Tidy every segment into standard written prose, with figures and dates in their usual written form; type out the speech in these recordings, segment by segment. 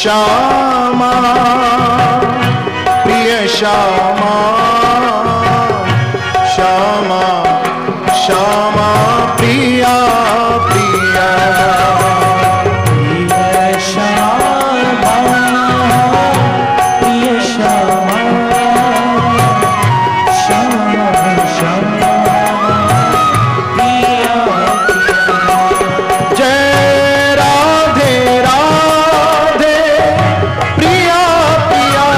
श्यामा प्रिय श्यामा श्यामा श्यामा प्रिया प्रिया प्रिय श्यामा प्रिय श्यामा श्यामा श्यामा प्रिया जय राधे राधे प्रिया प्रिया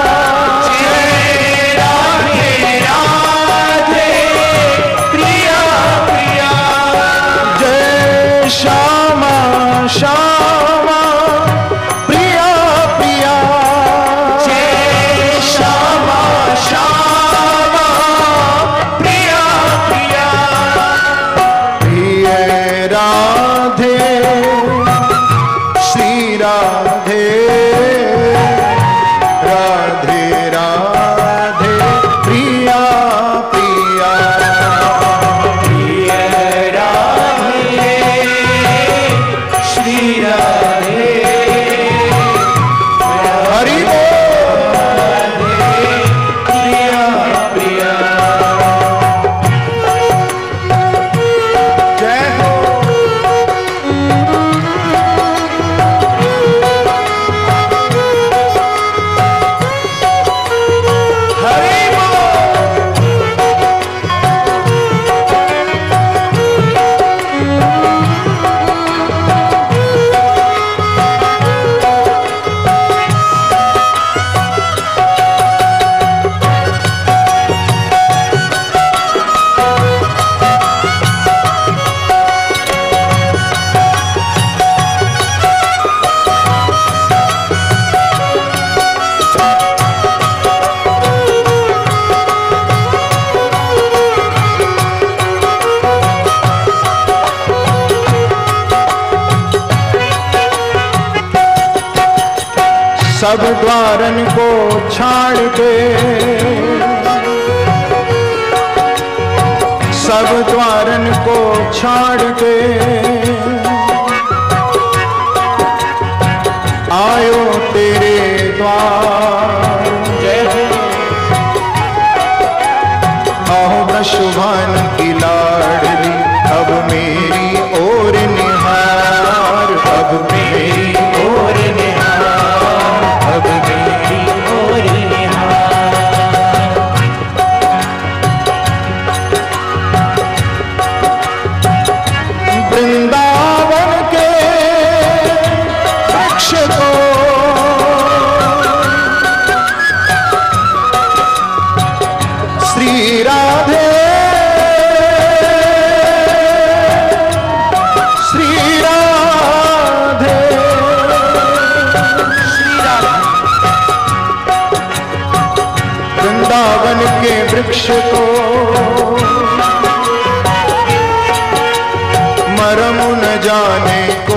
जय राधे राधे प्रिया प्रिया जय श्यामा श्यामा प्रिया प्रिया जय श्यामा श्यामा प्रिया प्रिया प्रिय राधे श्री राधे राधे राधे प्रिया प्रिया प्रिय राधे श्री राधे हरि प्रिया प्रिया जय हो हरि सब द्वारन को छाड़ के सब द्वारन को छाड़ के आयो तेरे द्वार जय हो आहो ब्रशुभान की लाडली अब मेरी ओर निहार अब मेरी और निहार अब मेरी और निहार वृंदावन के वृक्ष को श्री राधे श्री राधे श्री राधे वृंदावन के वृक्ष को मरम न जाने को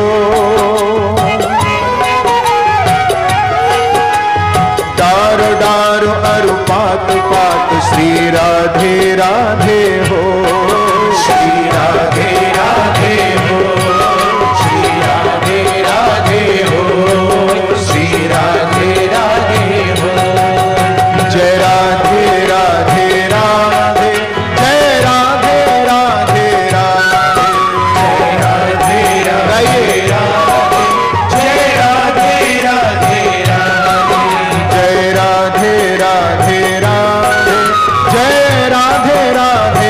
डार डार अरु पात पात श्री राधे राधे हो श्री राधे राधे हो श्री राधे राधे हो श्री राधे राधे हो जय राधे राधे राधे जय राधे राधे राधे जय राधे राधे राधे जय राधे राधे राधे जय राधे राधे राधे जय राधे राधे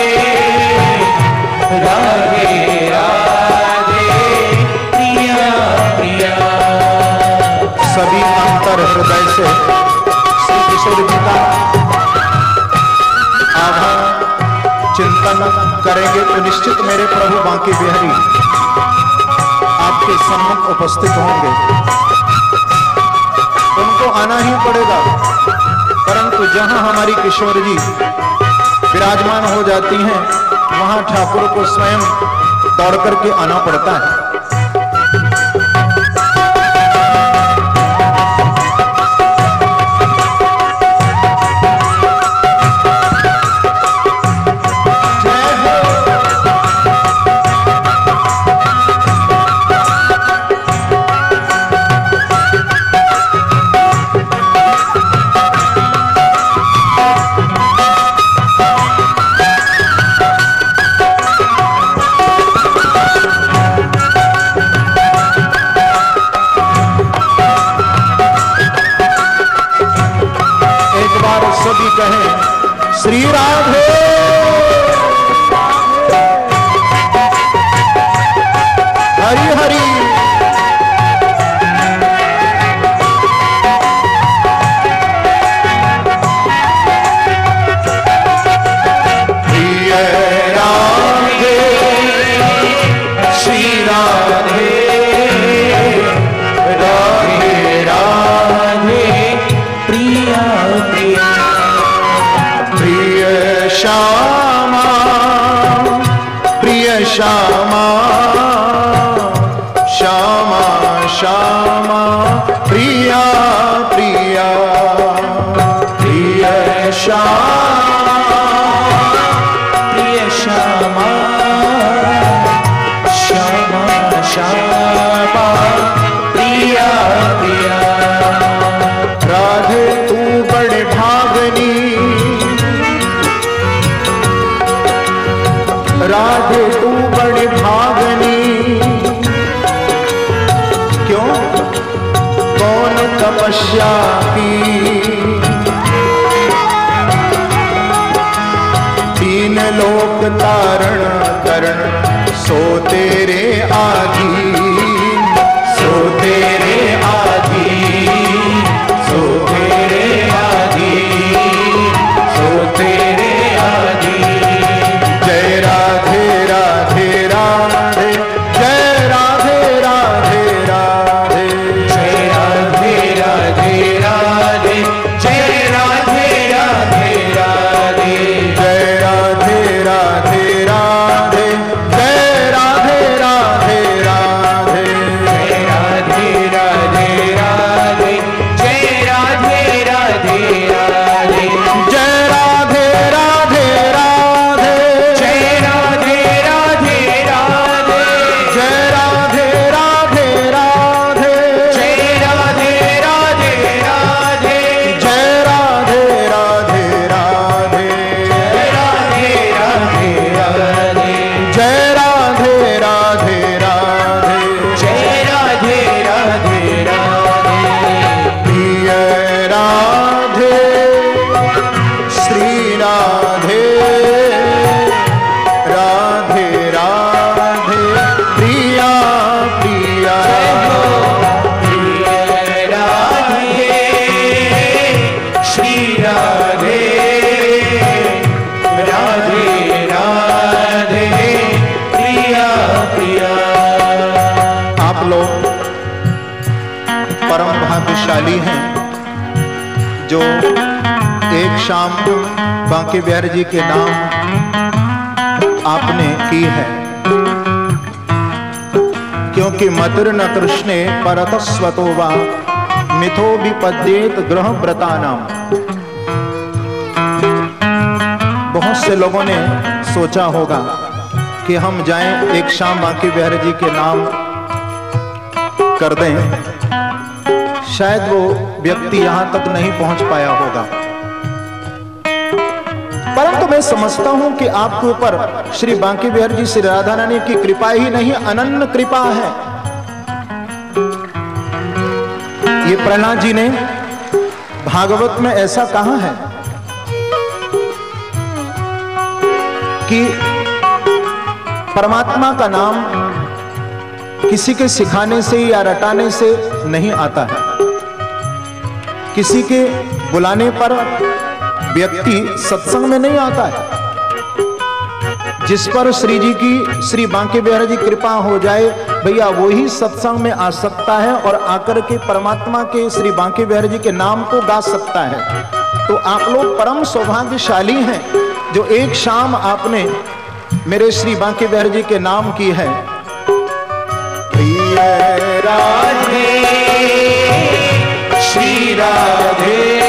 राधे राधे प्रिया दर्शन करेंगे तो निश्चित मेरे प्रभु बांके बिहारी आपके सम्मुख उपस्थित होंगे। उनको आना ही पड़ेगा, परंतु जहां हमारी किशोर जी विराजमान हो जाती हैं वहां ठाकुर को स्वयं दौड़ करके आना पड़ता है। सभी कहें श्री राधे हरि हरि। प्रिय राधे श्री राधे राधे राधे प्रिया प्रिया श्यामा प्रिय श्यामा श्यामा श्यामा प्रिया प्रिया प्रिय श्यामा प्रिय श्यामा श्यामा श्यामा प्रिया प्रिया। राधे तू बड़े भागनी, राधे तू बड़ी भागनी, क्यों कौन तपस्या की, तीन लोक तारण करण सो तेरे आधीन, सो तेरे आधीन, सो तेरे आधीन, सो तेरे आधीन। जय राधे राधे राधे जय राधे राधे राधे जय राधे राधे राधे जय राधे राधे राधे जय राधे राधे राधे जय राधे राधे राधे जय राधे राधे राधे जय राधे राधे राधे जय राधे राधे राधे जय राधे राधे राधे जय राधे राधे राधे जय राधे राधे राधे जय राधे राधे राधे जय राधे राधे राधे जय राधे राधे राधे जय राधे राधे राधे प्रिय राधे श्री राधे राधे राधे प्रिया प्रिया प्रिय राधे श्री राधे राधे राधे प्रिया प्रिया। आप लोग परम भाग्यशाली हैं जो एक शाम बांके बिहारी जी के नाम आपने की है, क्योंकि मधुर न कृष्णे परतस्वतो वा मिथो विपद्येत ग्रह व्रतानाम। बहुत से लोगों ने सोचा होगा कि हम जाएं एक शाम बांके बिहारी जी के नाम कर दें, शायद वो व्यक्ति यहां तक नहीं पहुंच पाया होगा, परंतु मैं समझता हूं कि आपके ऊपर श्री बांके बिहारी जी श्री राधा रानी की कृपा ही नहीं अनन्य कृपा है। ये प्रहलाद जी ने भागवत में ऐसा कहा है कि परमात्मा का नाम किसी के सिखाने से या रटाने से नहीं आता है, किसी के बुलाने पर व्यक्ति सत्संग में नहीं आता है। जिस पर श्री जी की, श्री बांके बिहारी जी कृपा हो जाए भैया, वही सत्संग में आ सकता है और आकर के परमात्मा के, श्री बांके बिहारी जी के नाम को गा सकता है। तो आप लोग परम सौभाग्यशाली हैं जो एक शाम आपने मेरे श्री बांके बिहारी जी के नाम की है। प्रिय राधे श्री राधे